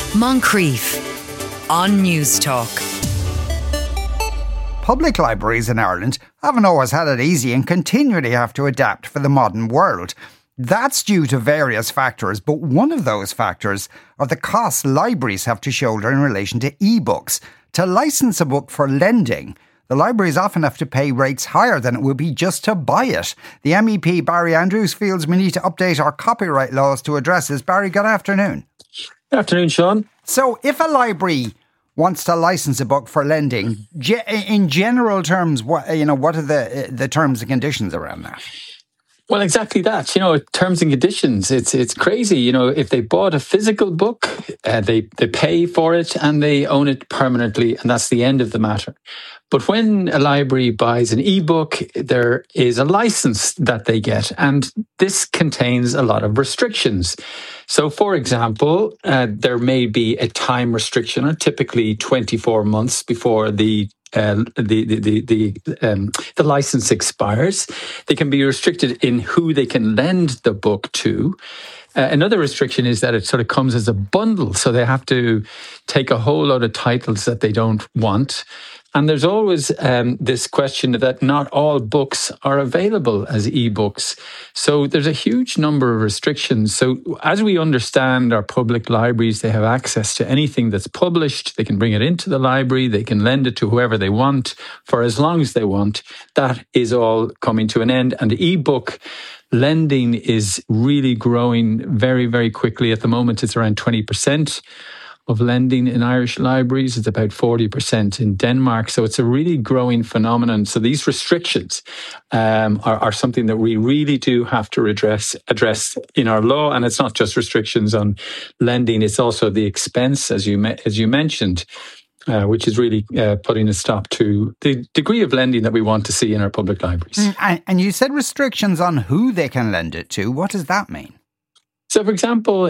Moncrief on News Talk. Public libraries in Ireland haven't always had it easy and continually have to adapt for the modern world. That's due to various factors, but one of those factors are the costs libraries have to shoulder in relation to e-books. To license a book for lending, the libraries often have to pay rates higher than it would be just to buy it. The MEP Barry Andrews feels we need to update our copyright laws to address this. Barry, good afternoon. Good afternoon, Sean. So if a library wants to license a book for lending, in general terms, what are the terms and conditions around that? Well, exactly that. Terms and conditions. It's crazy. If they bought a physical book, they pay for it and they own it permanently, and that's the end of the matter. But when a library buys an e-book, there is a license that they get, and this contains a lot of restrictions. So, for example, there may be a time restriction, or typically 24 months before the license expires. They can be restricted in who they can lend the book to. Another restriction is that it sort of comes as a bundle, so they have to take a whole lot of titles that they don't want. And there's always this question that not all books are available as ebooks. So there's a huge number of restrictions. So as we understand our public libraries, they have access to anything that's published. They can bring it into the library. They can lend it to whoever they want for as long as they want. That is all coming to an end. And the ebook lending is really growing very, very quickly. At the moment, it's around 20% of lending in Irish libraries. It's about 40% in Denmark. So it's a really growing phenomenon. So these restrictions are something that we really do have to address in our law. And it's not just restrictions on lending. It's also the expense, as you mentioned, which is really putting a stop to the degree of lending that we want to see in our public libraries. And you said restrictions on who they can lend it to. What does that mean? So, for example,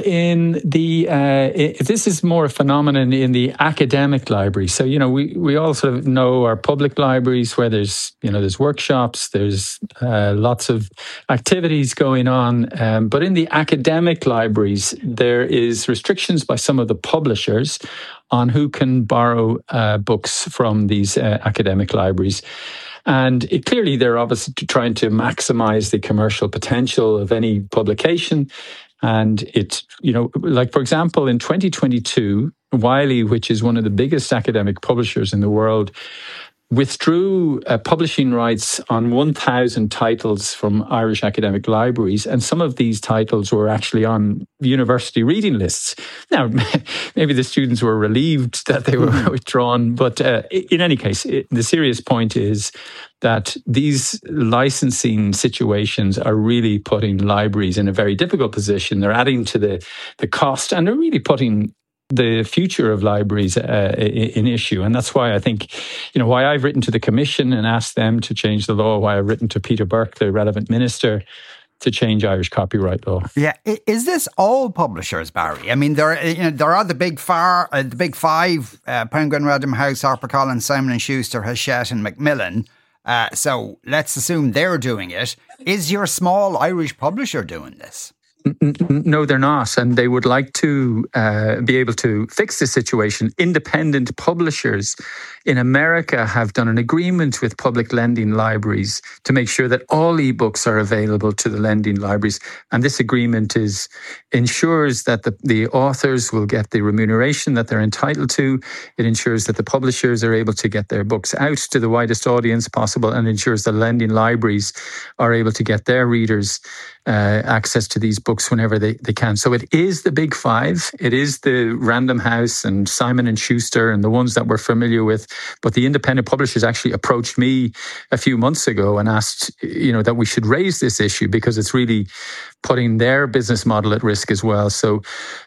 this is more a phenomenon in the academic library. So, we all sort of know our public libraries where there's workshops, there's lots of activities going on. But in the academic libraries, there is restrictions by some of the publishers on who can borrow books from these academic libraries. And clearly, they're obviously trying to maximize the commercial potential of any publication. And it's, for example, in 2022, Wiley, which is one of the biggest academic publishers in the world, withdrew publishing rights on 1,000 titles from Irish academic libraries. And some of these titles were actually on university reading lists. Now, maybe the students were relieved that they were withdrawn. But in any case, the serious point is that these licensing situations are really putting libraries in a very difficult position. They're adding to the cost, and they're really putting the future of libraries in issue. And that's why I think, why I've written to the Commission and asked them to change the law, why I've written to Peter Burke, the relevant minister, to change Irish copyright law. Yeah, is this all publishers, Barry? I mean, there are the big five: Penguin, Random House, HarperCollins, Simon & Schuster, Hachette, and Macmillan. So let's assume they're doing it. Is your small Irish publisher doing this? No, they're not. And they would like to be able to fix this situation. Independent publishers in America have done an agreement with public lending libraries to make sure that all ebooks are available to the lending libraries. And this agreement ensures that the authors will get the remuneration that they're entitled to. It ensures that the publishers are able to get their books out to the widest audience possible, and ensures that lending libraries are able to get their readers access to these books whenever they can. So it is the big five. It is the Random House and Simon & Schuster and the ones that we're familiar with. But the independent publishers actually approached me a few months ago and asked, that we should raise this issue because it's really putting their business model at risk as well. So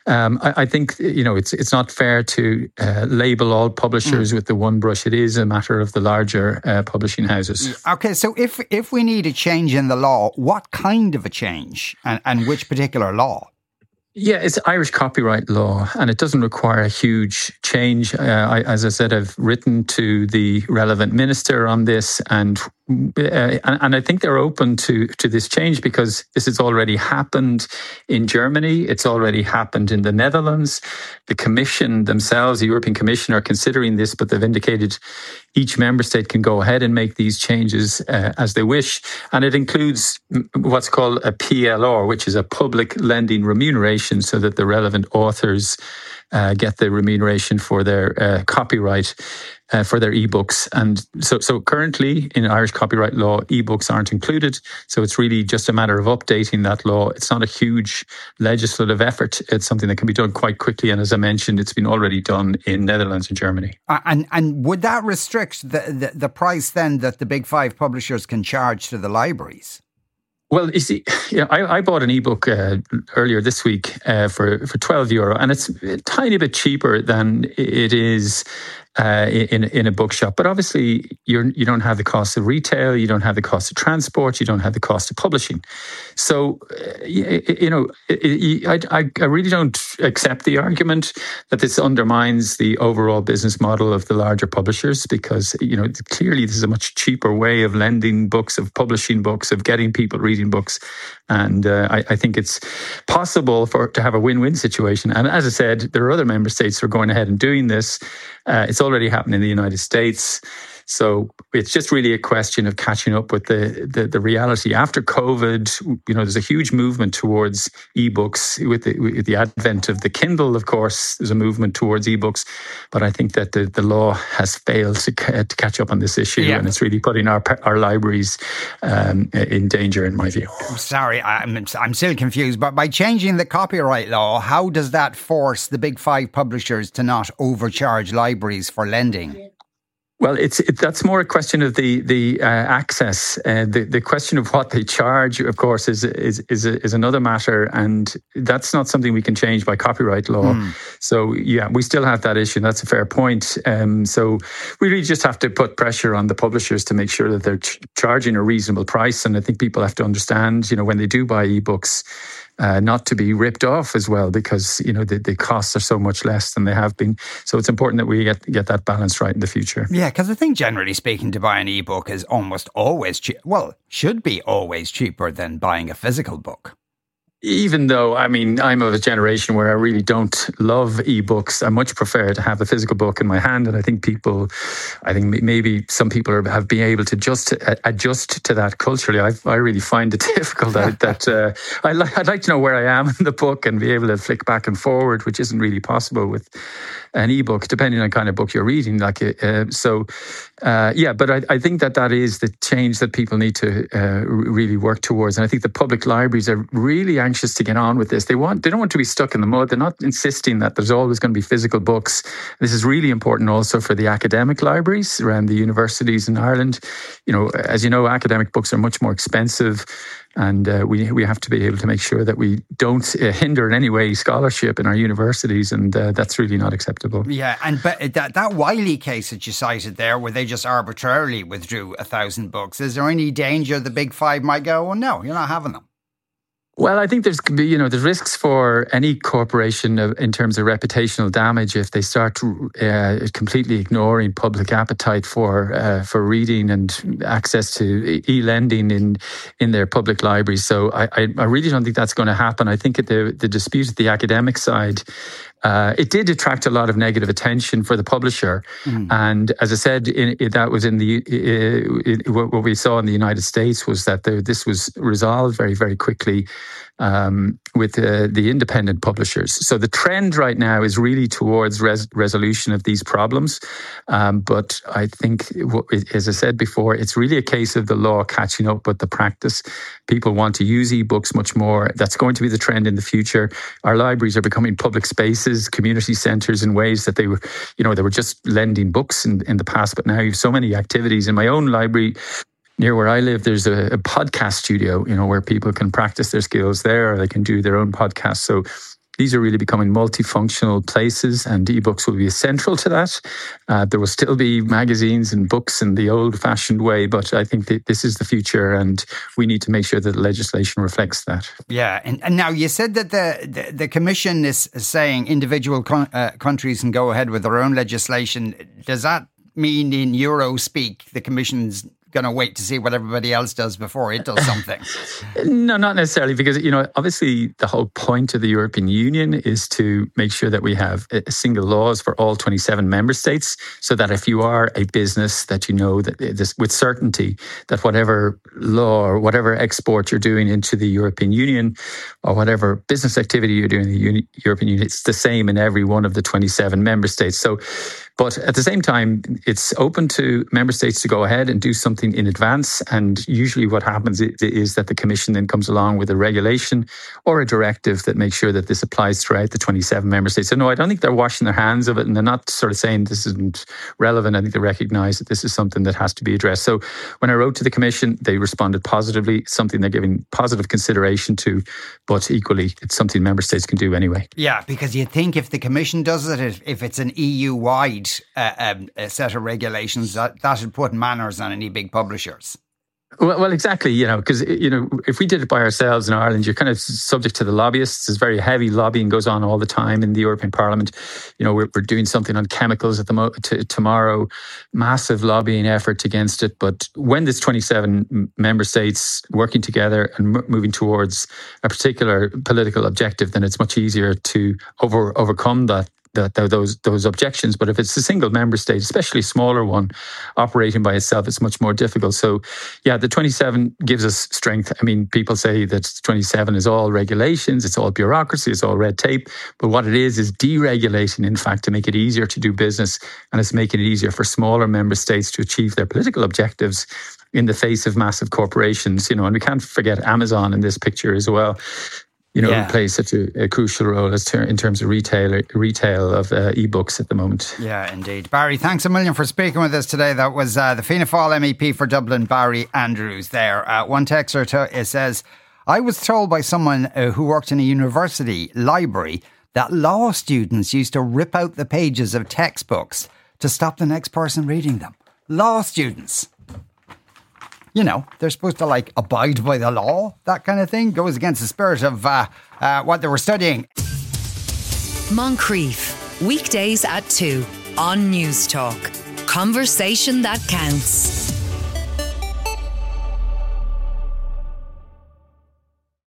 I think, it's not fair to label all publishers with the one brush. It is a matter of the larger publishing houses. Okay, so if we need a change in the law, what kind of a change and which particular law? Yeah, it's Irish copyright law, and it doesn't require a huge change. As I said, I've written to the relevant minister on this, and I think they're open to this change because this has already happened in Germany. It's already happened in the Netherlands. The Commission themselves, the European Commission, are considering this, but they've indicated each member state can go ahead and make these changes as they wish. And it includes what's called a PLR, which is a public lending remuneration, so that the relevant authors get the remuneration for their copyright for their ebooks. And so currently in Irish copyright law, ebooks aren't included. So it's really just a matter of updating that law. It's not a huge legislative effort. It's something that can be done quite quickly. And as I mentioned, it's been already done in Netherlands and Germany. And would that restrict the price then that the big five publishers can charge to the libraries? Well, you see, I bought an ebook earlier this week for €12, and it's a tiny bit cheaper than it is in a bookshop. But obviously, you don't have the cost of retail, you don't have the cost of transport, you don't have the cost of publishing. So, I really don't accept the argument that this undermines the overall business model of the larger publishers, because, clearly this is a much cheaper way of lending books, of publishing books, of getting people reading books. And I think it's possible to have a win-win situation. And as I said, there are other member states who are going ahead and doing this. It's already happened in the United States. So it's just really a question of catching up with the reality. After COVID, there's a huge movement towards ebooks. With the advent of the Kindle, of course, there's a movement towards ebooks. But I think that the law has failed to catch up on this issue, and it's really putting our libraries in danger, in my view. Sorry, I'm still confused. But by changing the copyright law, how does that force the big five publishers to not overcharge libraries for lending? Well, that's more a question of the access. The question of what they charge, of course, is another matter, and that's not something we can change by copyright law. So we still have that issue. That's a fair point. So we really just have to put pressure on the publishers to make sure that they're charging a reasonable price. And I think people have to understand, when they do buy ebooks, not to be ripped off as well, because the costs are so much less than they have been. So it's important that we get that balance right in the future. Yeah, because I think generally speaking, to buy an ebook is almost always should be always cheaper than buying a physical book. Even though, I'm of a generation where I really don't love ebooks. I much prefer to have the physical book in my hand. And I think maybe some people have been able to just adjust to that culturally. I really find it difficult. I'd like to know where I am in the book and be able to flick back and forward, which isn't really possible with an ebook, depending on the kind of book you're reading. But I think that is the change that people need to really work towards. And I think the public libraries are really anxious to get on with this. They don't want to be stuck in the mud. They're not insisting that there's always going to be physical books. This is really important also for the academic libraries around the universities in Ireland. As you know, academic books are much more expensive. And we have to be able to make sure that we don't hinder in any way scholarship in our universities, and that's really not acceptable. Yeah, but that Wiley case that you cited there, where they just arbitrarily withdrew 1,000 books, is there any danger the big five might go, oh no, you're not having them? Well, I think there's risks for any corporation in terms of reputational damage if they start completely ignoring public appetite for reading and access to e-lending in their public libraries. So I really don't think that's going to happen. I think the dispute at the academic side, it did attract a lot of negative attention for the publisher. And as I said, that was what we saw in the United States was that this was resolved very, very quickly with the independent publishers. So the trend right now is really towards resolution of these problems. But I think, as I said before, it's really a case of the law catching up with the practice. People want to use ebooks much more. That's going to be the trend in the future. Our libraries are becoming public spaces, community centres in ways that they were just lending books in the past. But now you have so many activities. In my own library, near where I live, there's a podcast studio, where people can practice their skills there, or they can do their own podcast. So, These are really becoming multifunctional places, and ebooks will be central to that. There will still be magazines and books in the old-fashioned way, but I think that this is the future, and we need to make sure that the legislation reflects that. Yeah, and now you said that the Commission is saying individual countries can go ahead with their own legislation. Does that mean in Euro speak the Commission's going to wait to see what everybody else does before it does something? No, not necessarily, because, obviously the whole point of the European Union is to make sure that we have single laws for all 27 member states, so that if you are a business, that you know that this, with certainty, that whatever law or whatever export you're doing into the European Union or whatever business activity you're doing in the European Union, it's the same in every one of the 27 member states. So, but at the same time, it's open to member states to go ahead and do something in advance. And usually what happens is that the Commission then comes along with a regulation or a directive that makes sure that this applies throughout the 27 member states. So no, I don't think they're washing their hands of it, and they're not sort of saying this isn't relevant. I think they recognise that this is something that has to be addressed. So when I wrote to the Commission, they responded positively, something they're giving positive consideration to, but equally it's something member states can do anyway. Yeah, because you think if the Commission does it, if it's an EU-wide a set of regulations, that would put manners on any big publishers. Well, exactly, because, if we did it by ourselves in Ireland, you're kind of subject to the lobbyists. There's very heavy lobbying goes on all the time in the European Parliament. We're doing something on chemicals at tomorrow, massive lobbying effort against it. But when there's 27 member states working together and moving towards a particular political objective, then it's much easier to overcome those objections. But if it's a single member state, especially a smaller one, operating by itself, it's much more difficult. So yeah, the 27 gives us strength. I mean, people say that 27 is all regulations, it's all bureaucracy, it's all red tape. But what it is deregulating, in fact, to make it easier to do business, and it's making it easier for smaller member states to achieve their political objectives in the face of massive corporations. And we can't forget Amazon in this picture as well. Who plays such a crucial role in terms of retail of ebooks at the moment. Yeah, indeed. Barry, thanks a million for speaking with us today. That was the Fianna Fáil MEP for Dublin, Barry Andrews there. One texter says, I was told by someone who worked in a university library that law students used to rip out the pages of textbooks to stop the next person reading them. Law students. They're supposed to abide by the law, that kind of thing. Goes against the spirit of what they were studying. Moncrief, weekdays at 2 on News Talk. Conversation that counts.